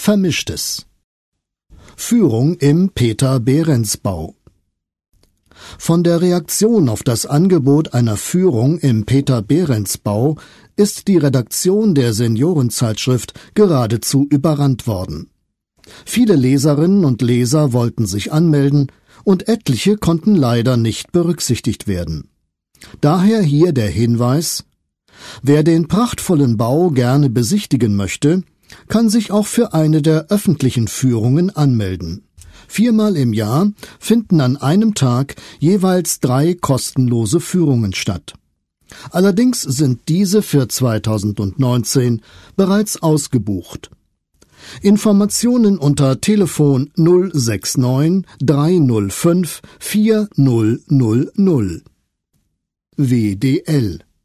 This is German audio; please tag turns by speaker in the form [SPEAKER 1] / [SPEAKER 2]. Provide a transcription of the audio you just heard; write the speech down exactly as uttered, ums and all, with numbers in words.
[SPEAKER 1] Vermischtes. Führung im Peter-Behrens-Bau. Von der Reaktion auf das Angebot einer Führung im Peter-Behrens-Bau ist die Redaktion der Seniorenzeitschrift geradezu überrannt worden. Viele Leserinnen und Leser wollten sich anmelden und etliche konnten leider nicht berücksichtigt werden. Daher hier der Hinweis: Wer den prachtvollen Bau gerne besichtigen möchte, kann sich auch für eine der öffentlichen Führungen anmelden. Viermal im Jahr finden an einem Tag jeweils drei kostenlose Führungen statt. Allerdings sind diese für zweitausendneunzehn bereits ausgebucht. Informationen unter Telefon null sechs neun drei null fünf vier null null null. W D L